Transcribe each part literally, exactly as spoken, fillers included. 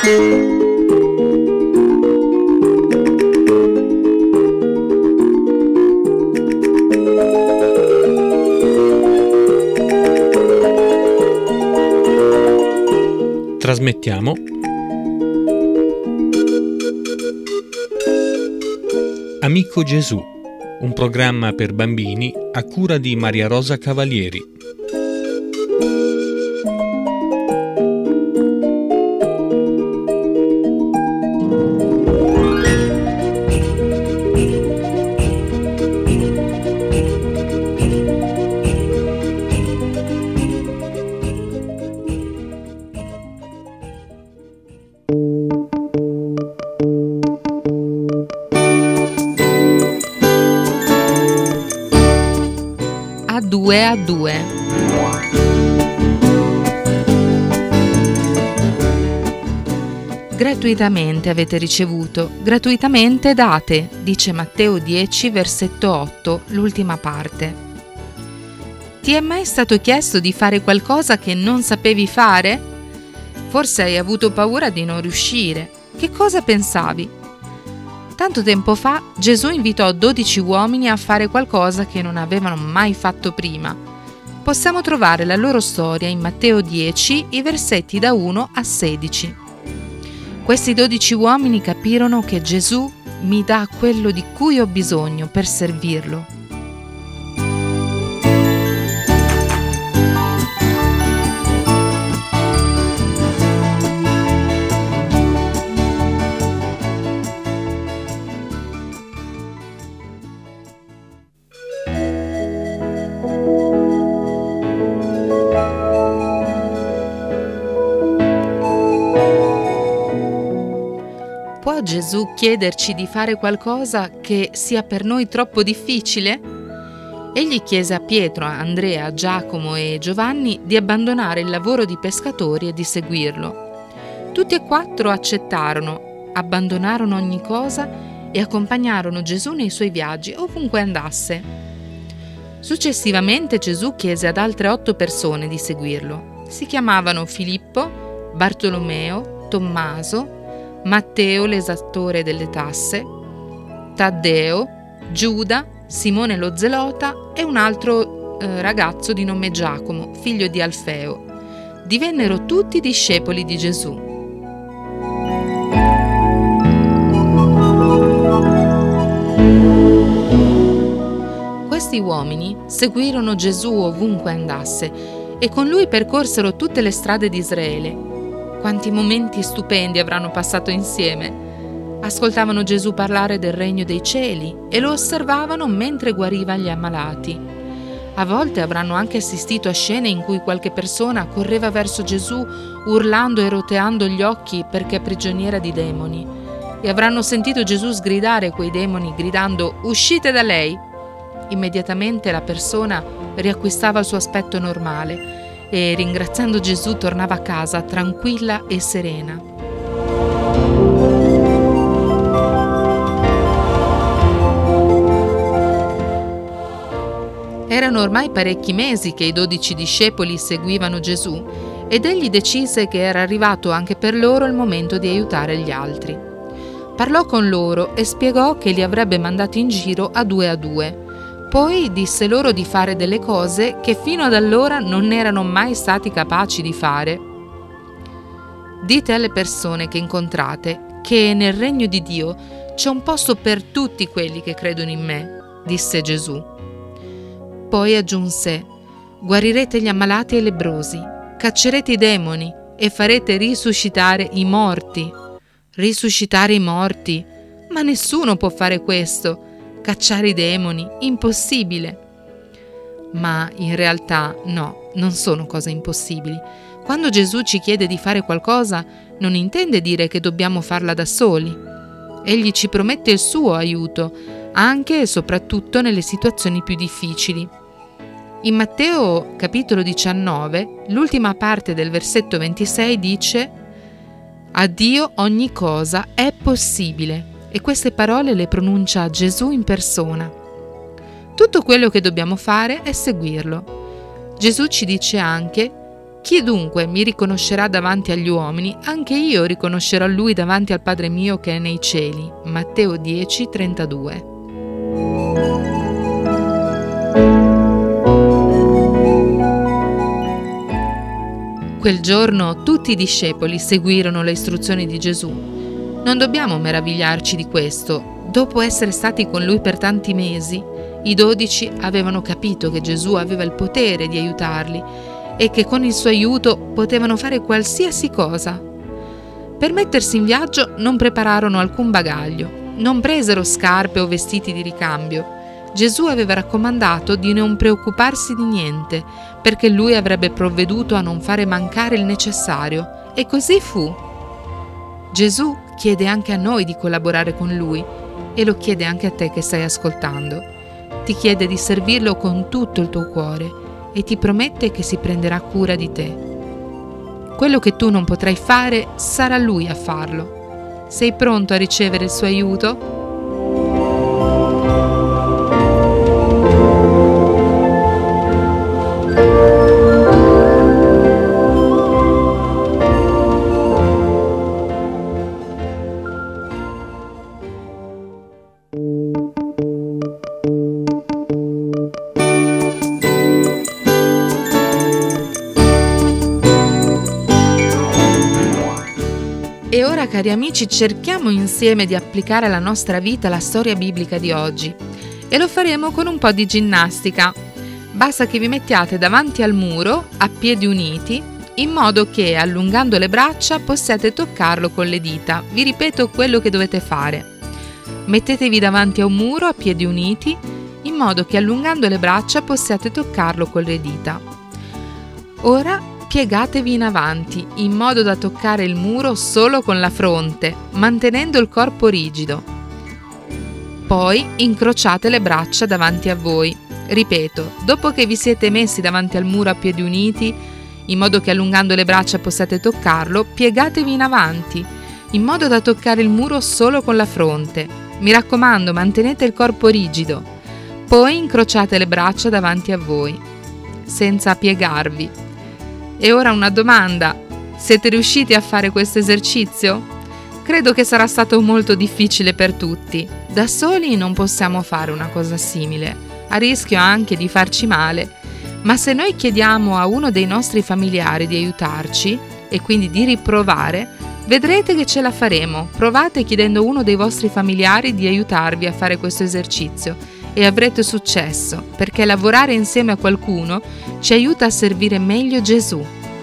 Trasmettiamo Amico Gesù, un programma per bambini a cura di Maria Rosa Cavalieri. A due a due. Gratuitamente avete ricevuto, gratuitamente date, dice Matteo dieci, versetto otto, l'ultima parte. Ti è mai stato chiesto di fare qualcosa che non sapevi fare? Forse hai avuto paura di non riuscire. Che cosa pensavi? Tanto tempo fa Gesù invitò dodici uomini a fare qualcosa che non avevano mai fatto prima. Possiamo trovare la loro storia in Matteo dieci, i versetti da uno a sedici. Questi dodici uomini capirono che Gesù mi dà quello di cui ho bisogno per servirlo. Può Gesù chiederci di fare qualcosa che sia per noi troppo difficile? Egli chiese a Pietro, a Andrea, a Giacomo e Giovanni di abbandonare il lavoro di pescatori e di seguirlo. Tutti e quattro accettarono, abbandonarono ogni cosa e accompagnarono Gesù nei suoi viaggi ovunque andasse. Successivamente Gesù chiese ad altre otto persone di seguirlo. Si chiamavano Filippo, Bartolomeo, Tommaso, Matteo l'esattore delle tasse, Taddeo, Giuda, Simone lo zelota e un altro eh, ragazzo di nome Giacomo, figlio di Alfeo. Divennero tutti discepoli di Gesù. Questi uomini seguirono Gesù ovunque andasse e con lui percorsero tutte le strade di Israele. Quanti momenti stupendi avranno passato insieme! Ascoltavano Gesù parlare del regno dei cieli e lo osservavano mentre guariva gli ammalati. A volte avranno anche assistito a scene in cui qualche persona correva verso Gesù urlando e roteando gli occhi perché prigioniera di demoni. E avranno sentito Gesù sgridare quei demoni gridando «Uscite da lei!». Immediatamente la persona riacquistava il suo aspetto normale e ringraziando Gesù tornava a casa tranquilla e serena. Erano ormai parecchi mesi che i dodici discepoli seguivano Gesù ed egli decise che era arrivato anche per loro il momento di aiutare gli altri. Parlò con loro e spiegò che li avrebbe mandati in giro a due a due. Poi disse loro di fare delle cose che fino ad allora non erano mai stati capaci di fare. Dite alle persone che incontrate che nel regno di Dio c'è un posto per tutti quelli che credono in me, disse Gesù. Poi aggiunse: guarirete gli ammalati e i lebbrosi, caccerete i demoni e farete risuscitare i morti. Risuscitare i morti? Ma nessuno può fare questo. Cacciare i demoni? Impossibile. Ma in realtà no, non sono cose impossibili. Quando Gesù ci chiede di fare qualcosa, non intende dire che dobbiamo farla da soli. Egli ci promette il suo aiuto, anche e soprattutto nelle situazioni più difficili. In Matteo capitolo diciannove, l'ultima parte del versetto ventisei dice: «A Dio ogni cosa è possibile». E queste parole le pronuncia Gesù in persona. Tutto quello che dobbiamo fare è seguirlo. Gesù ci dice anche: Chi dunque mi riconoscerà davanti agli uomini, anche io riconoscerò lui davanti al Padre mio che è nei cieli. Matteo dieci, trentadue. Quel giorno tutti i discepoli seguirono le istruzioni di Gesù. Non dobbiamo meravigliarci di questo. Dopo essere stati con lui per tanti mesi, i dodici avevano capito che Gesù aveva il potere di aiutarli e che con il suo aiuto potevano fare qualsiasi cosa. Per mettersi in viaggio non prepararono alcun bagaglio, non presero scarpe o vestiti di ricambio. Gesù aveva raccomandato di non preoccuparsi di niente, perché lui avrebbe provveduto a non fare mancare il necessario, e così fu. Gesù chiede anche a noi di collaborare con lui, e lo chiede anche a te che stai ascoltando. Ti chiede di servirlo con tutto il tuo cuore e ti promette che si prenderà cura di te. Quello che tu non potrai fare, sarà lui a farlo. Sei pronto a ricevere il suo aiuto? E ora, cari amici, cerchiamo insieme di applicare alla nostra vita la storia biblica di oggi. E lo faremo con un po' di ginnastica. Basta che vi mettiate davanti al muro, a piedi uniti, in modo che, allungando le braccia, possiate toccarlo con le dita. Vi ripeto quello che dovete fare. Mettetevi davanti a un muro, a piedi uniti, in modo che, allungando le braccia, possiate toccarlo con le dita. Ora, piegatevi in avanti, in modo da toccare il muro solo con la fronte, mantenendo il corpo rigido. Poi incrociate le braccia davanti a voi. Ripeto, dopo che vi siete messi davanti al muro a piedi uniti, in modo che allungando le braccia possiate toccarlo, piegatevi in avanti, in modo da toccare il muro solo con la fronte. Mi raccomando, mantenete il corpo rigido. Poi incrociate le braccia davanti a voi, senza piegarvi. E ora una domanda: siete riusciti a fare questo esercizio? Credo che sarà stato molto difficile per tutti. Da soli non possiamo fare una cosa simile, a rischio anche di farci male, ma se noi chiediamo a uno dei nostri familiari di aiutarci e quindi di riprovare, vedrete che ce la faremo. Provate chiedendo a uno dei vostri familiari di aiutarvi a fare questo esercizio e avrete successo, perché lavorare insieme a qualcuno ci aiuta a servire meglio Gesù.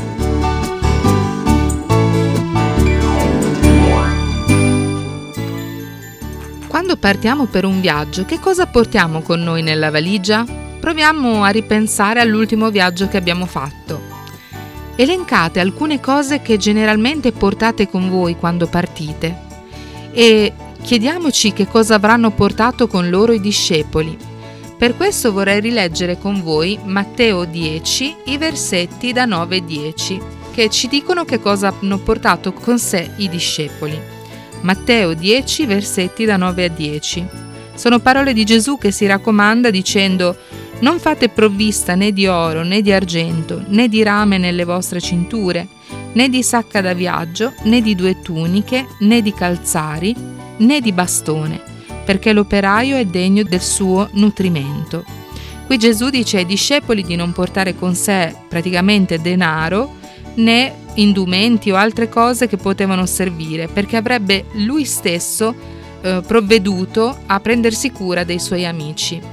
Quando partiamo per un viaggio, che cosa portiamo con noi nella valigia? Proviamo a ripensare all'ultimo viaggio che abbiamo fatto. Elencate alcune cose che generalmente portate con voi quando partite e chiediamoci che cosa avranno portato con loro i discepoli. Per questo vorrei rileggere con voi Matteo dieci, i versetti da nove a dieci, che ci dicono che cosa hanno portato con sé i discepoli. Matteo dieci, versetti da nove a dieci. Sono parole di Gesù che si raccomanda dicendo: «Non fate provvista né di oro, né di argento, né di rame nelle vostre cinture, né di sacca da viaggio, né di due tuniche, né di calzari, né di bastone, perché l'operaio è degno del suo nutrimento». Qui Gesù dice ai discepoli di non portare con sé praticamente denaro, né indumenti o altre cose che potevano servire, perché avrebbe lui stesso eh, provveduto a prendersi cura dei suoi amici.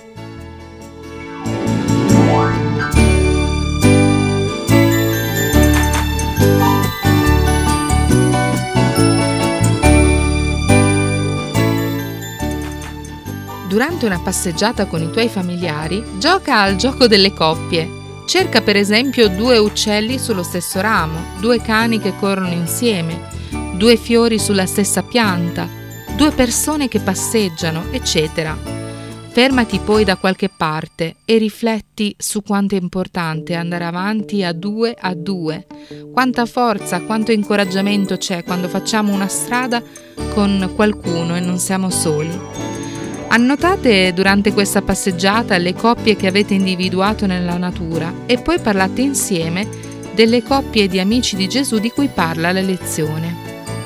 Durante una passeggiata con i tuoi familiari, gioca al gioco delle coppie. Cerca per esempio due uccelli sullo stesso ramo, due cani che corrono insieme, due fiori sulla stessa pianta, due persone che passeggiano, eccetera. Fermati poi da qualche parte e rifletti su quanto è importante andare avanti a due a due. Quanta forza, quanto incoraggiamento c'è quando facciamo una strada con qualcuno e non siamo soli. Annotate durante questa passeggiata le coppie che avete individuato nella natura e poi parlate insieme delle coppie di amici di Gesù di cui parla la lezione.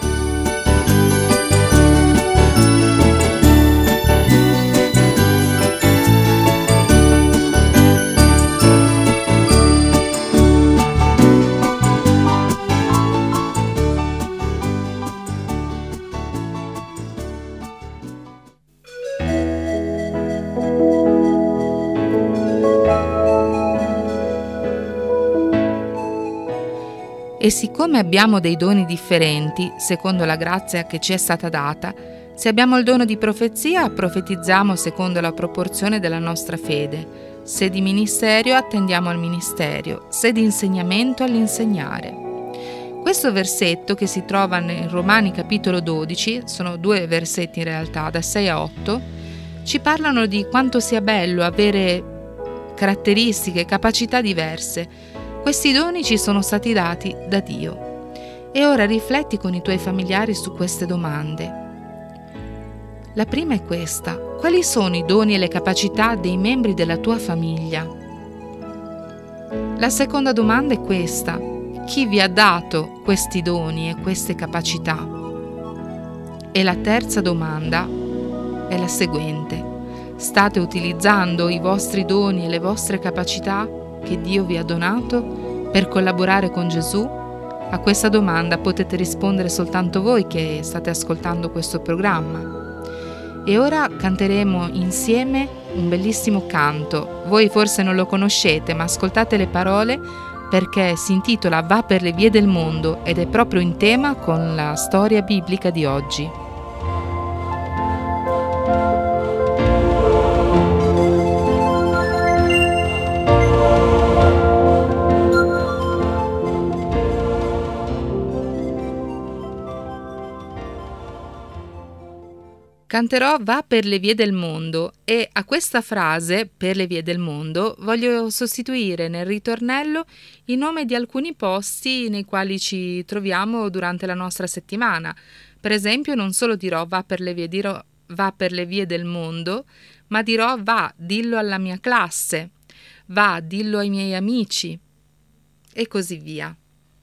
E siccome abbiamo dei doni differenti, secondo la grazia che ci è stata data, se abbiamo il dono di profezia, profetizziamo secondo la proporzione della nostra fede. Se di ministerio, attendiamo al ministero. Se di insegnamento, all'insegnare. Questo versetto, che si trova in Romani capitolo dodici, sono due versetti in realtà, da sei a otto, ci parlano di quanto sia bello avere caratteristiche, capacità diverse. Questi doni ci sono stati dati da Dio. E ora rifletti con i tuoi familiari su queste domande. La prima è questa: quali sono i doni e le capacità dei membri della tua famiglia? La seconda domanda è questa: chi vi ha dato questi doni e queste capacità? E la terza domanda è la seguente: state utilizzando i vostri doni e le vostre capacità che Dio vi ha donato per collaborare con Gesù? A questa domanda potete rispondere soltanto voi che state ascoltando questo programma. E ora canteremo insieme un bellissimo canto. Voi forse non lo conoscete, ma ascoltate le parole, perché si intitola Va per le vie del mondo ed è proprio in tema con la storia biblica di oggi. Canterò Va per le vie del mondo e a questa frase, per le vie del mondo, voglio sostituire nel ritornello il nome di alcuni posti nei quali ci troviamo durante la nostra settimana. Per esempio, non solo dirò Va per le vie, dirò Va per le vie del mondo, ma dirò Va, dillo alla mia classe, Va, dillo ai miei amici e così via.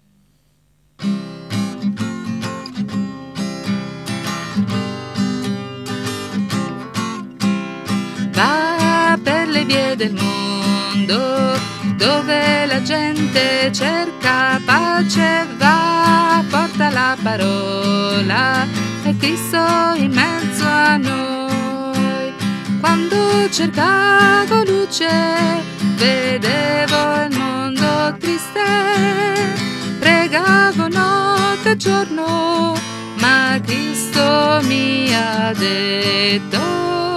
Va per le vie del mondo, dove la gente cerca pace, va, porta la parola, è Cristo in mezzo a noi. Quando cercavo luce, vedevo il mondo triste, pregavo notte e giorno, ma Cristo mi ha detto: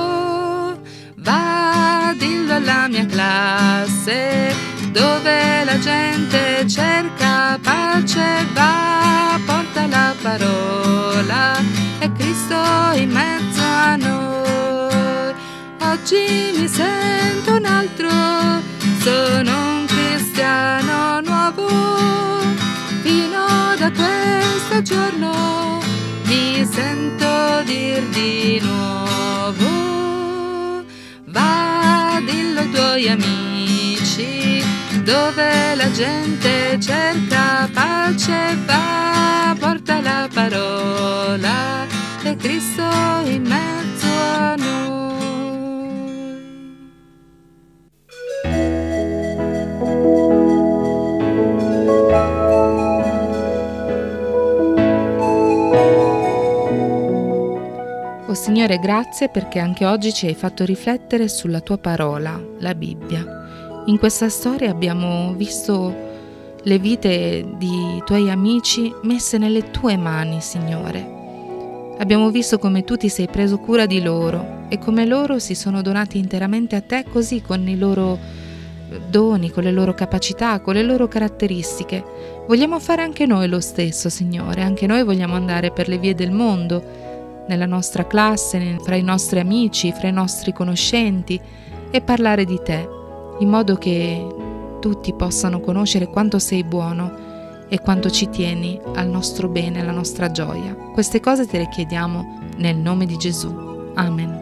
va, dillo alla mia classe, dove la gente cerca pace, va, porta la parola, è Cristo in mezzo a noi. Oggi mi sento un altro, sono un cristiano nuovo, fino da questo giorno mi sento dir di nuovo. Va, dillo ai tuoi amici, dove la gente cerca pace, va, porta la parola, è Cristo in mezzo a noi. Oh Signore, grazie perché anche oggi ci hai fatto riflettere sulla tua parola, la Bibbia. In questa storia abbiamo visto le vite di tuoi amici messe nelle tue mani, Signore. Abbiamo visto come tu ti sei preso cura di loro e come loro si sono donati interamente a te, così con i loro doni, con le loro capacità, con le loro caratteristiche. Vogliamo fare anche noi lo stesso, Signore. Anche noi vogliamo andare per le vie del mondo, nella nostra classe, fra i nostri amici, fra i nostri conoscenti, e parlare di te, in modo che tutti possano conoscere quanto sei buono e quanto ci tieni al nostro bene, alla nostra gioia. Queste cose te le chiediamo nel nome di Gesù. Amen.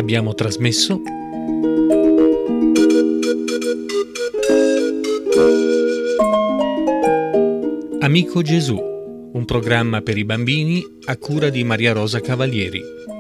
Abbiamo trasmesso Amico Gesù, un programma per i bambini a cura di Maria Rosa Cavalieri.